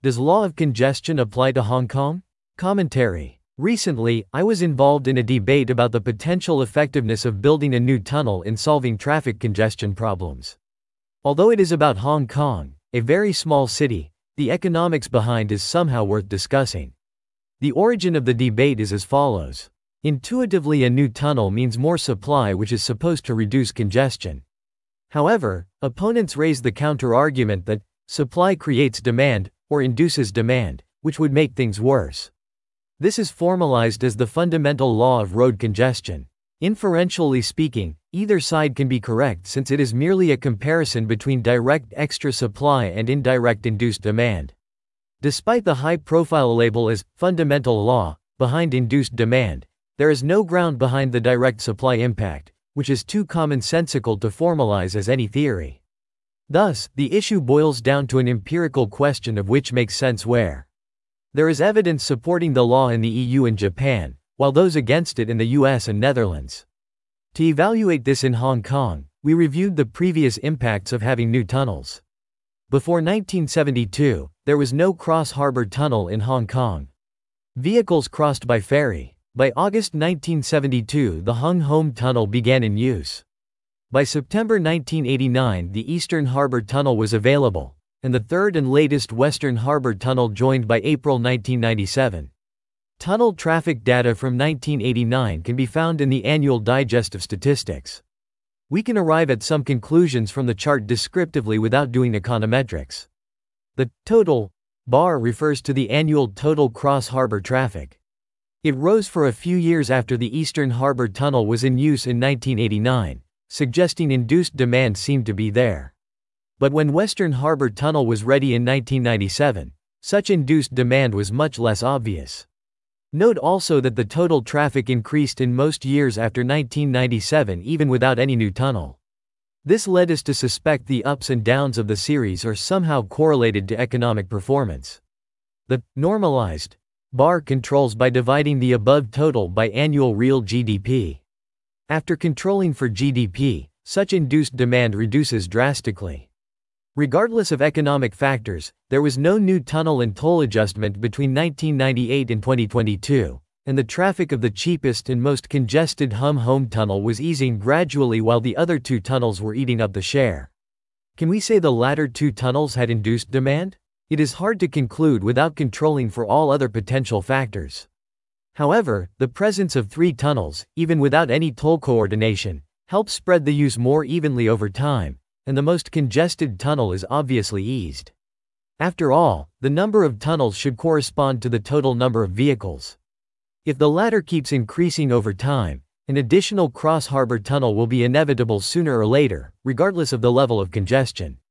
Does law of congestion apply to Hong Kong? Commentary. Recently, I was involved in a debate about the potential effectiveness of building a new tunnel in solving traffic congestion problems. Although it is about Hong Kong, a very small city, the economics behind is somehow worth discussing. The origin of the debate is as follows. Intuitively, a new tunnel means more supply, which is supposed to reduce congestion. However, opponents raise the counter-argument that supply creates demand, or induces demand, which would make things worse. This is formalized as the fundamental law of road congestion. Inferentially speaking, either side can be correct since it is merely a comparison between direct extra supply and indirect induced demand. Despite the high-profile label as fundamental law behind induced demand, there is no ground behind the direct supply impact, which is too commonsensical to formalize as any theory. Thus, the issue boils down to an empirical question of which makes sense where. There is evidence supporting the law in the EU and Japan, while those against it in the US and Netherlands. To evaluate this in Hong Kong, we reviewed the previous impacts of having new tunnels. Before 1972, there was no cross-harbor tunnel in Hong Kong. Vehicles crossed by ferry. By August 1972, the Hung Hom Tunnel began in use. By September 1989, the Eastern Harbour Tunnel was available, and the third and latest Western Harbour Tunnel joined by April 1997. Tunnel traffic data from 1989 can be found in the Annual Digest of Statistics. We can arrive at some conclusions from the chart descriptively without doing econometrics. The total bar refers to the annual total cross-harbor traffic. It rose for a few years after the Eastern Harbour Tunnel was in use in 1989, suggesting induced demand seemed to be there. But when Western Harbour Tunnel was ready in 1997, such induced demand was much less obvious. Note also that the total traffic increased in most years after 1997 even without any new tunnel. This led us to suspect the ups and downs of the series are somehow correlated to economic performance. The normalized bar controls by dividing the above total by annual real GDP. After controlling for GDP, such induced demand reduces drastically. Regardless of economic factors, there was no new tunnel and toll adjustment between 1998 and 2022, and the traffic of the cheapest and most congested Hung Hom Tunnel was easing gradually while the other two tunnels were eating up the share. Can we say the latter two tunnels had induced demand? It is hard to conclude without controlling for all other potential factors. However, the presence of three tunnels, even without any toll coordination, helps spread the use more evenly over time, and the most congested tunnel is obviously eased. After all, the number of tunnels should correspond to the total number of vehicles. If the latter keeps increasing over time, an additional cross-harbor tunnel will be inevitable sooner or later, regardless of the level of congestion.